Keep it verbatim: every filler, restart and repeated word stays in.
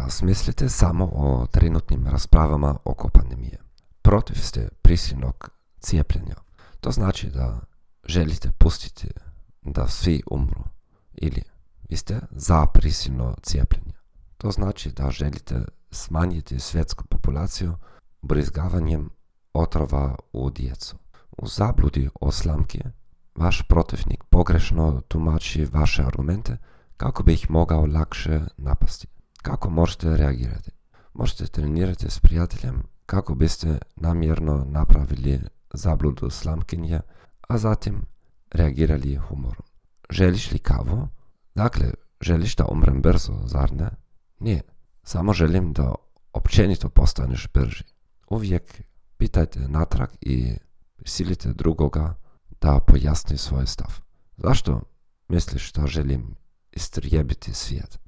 Razmislite samo o trenutnim raspravama oko pandemije. Protiv ste prisilnog cijepljenja. To znači da želite pustiti da svi umru. Ili vi ste za prisilno cijepljenje. To znači da želite smanjiti svjetsku populaciju ubrizgavanjem otrova u djecu. U zabludi o slamki vaš protivnik pogrešno tumači vaše argumente kako bi ih mogao lakše napasti. Kako možete reagirati? Možete trenirati s prijateljem kako biste namjerno napravili zabludu slamkinje, a zatim reagirali humorom. Želiš li kavu? Dakle, želiš da umrem brzo, zar ne? Nije. Samo želim da općenito postaneš brži. Uvijek pitajte natrag i prisilite drugoga da pojasni svoj stav. Zašto misliš da želim istrijebiti svijet?